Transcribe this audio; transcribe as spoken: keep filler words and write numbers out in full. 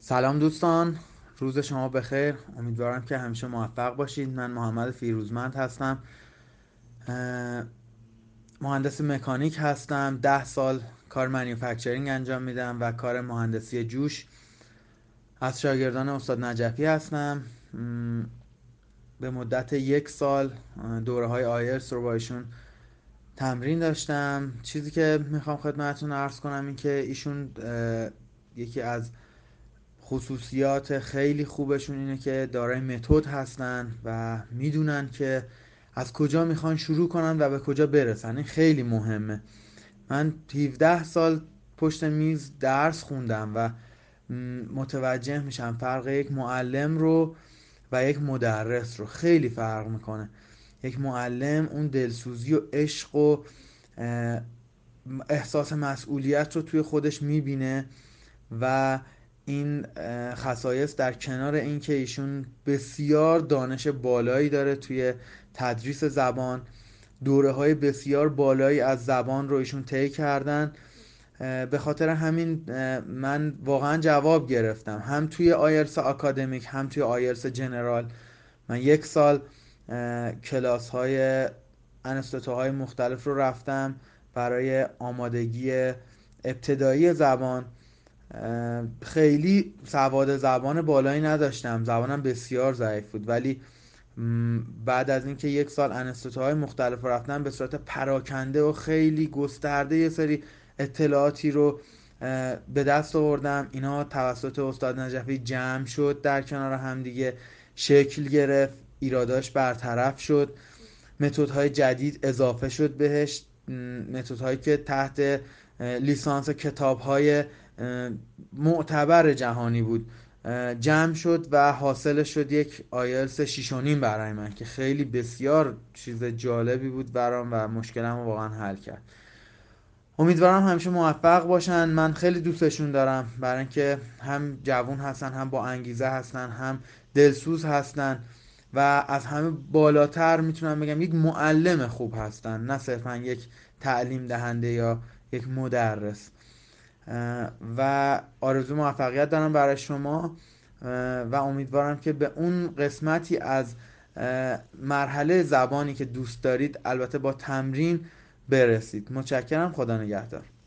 سلام دوستان، روز شما بخیر. امیدوارم که همیشه موفق باشید. من محمد فیروزمند هستم، مهندس مکانیک هستم. ده سال کار منیفکچرینگ انجام میدم و کار مهندسی جوش. از شاگردان استاد نجفی هستم. به مدت یک سال دوره های آیلتس رو با ایشون تمرین داشتم. چیزی که میخوام خدمتتون عرض کنم این که ایشون یکی از خصوصیات خیلی خوبشون اینه که دارای متد هستن و میدونن که از کجا میخوان شروع کنن و به کجا برسن. این خیلی مهمه. من هفده سال پشت میز درس خوندم و متوجه میشم فرق یک معلم رو و یک مدرس رو. خیلی فرق میکنه. یک معلم اون دلسوزی و عشق و احساس مسئولیت رو توی خودش میبینه و این خصایص در کنار این که ایشون بسیار دانش بالایی داره توی تدریس زبان، دوره های بسیار بالایی از زبان رو ایشون طی کردن. به خاطر همین من واقعا جواب گرفتم، هم توی آیلتس آکادمیک هم توی آیلتس جنرال. من یک سال کلاس های انستوتو های مختلف رو رفتم برای آمادگی ابتدایی زبان. خیلی سواد زبان بالایی نداشتم، زبانم بسیار ضعیف بود، ولی بعد از اینکه یک سال انستوتوهای مختلف رفتم به صورت پراکنده و خیلی گسترده یه سری اطلاعاتی رو به دست آوردم. اینا توسط استاد نجفی جمع شد، در کنار هم دیگه شکل گرفت، ایراداش برطرف شد، متدهای جدید اضافه شد بهش، متدهایی که تحت لیسانس کتاب‌های معتبر جهانی بود جمع شد و حاصل شد یک آیلتس شیش و نیم برای من که خیلی بسیار چیز جالبی بود برام و مشکلم رو واقعا حل کرد. امیدوارم همیشه موفق باشن. من خیلی دوستشون دارم برای اینکه هم جوون هستن، هم با انگیزه هستن، هم دلسوز هستن و از همه بالاتر میتونم بگم یک معلم خوب هستن، نه صرفا یک تعلیم دهنده یا یک مدرس. و آرزو موفقیت دارم برای شما و امیدوارم که به اون قسمتی از مرحله زبانی که دوست دارید البته با تمرین برسید. متشکرم. خدا نگهدار.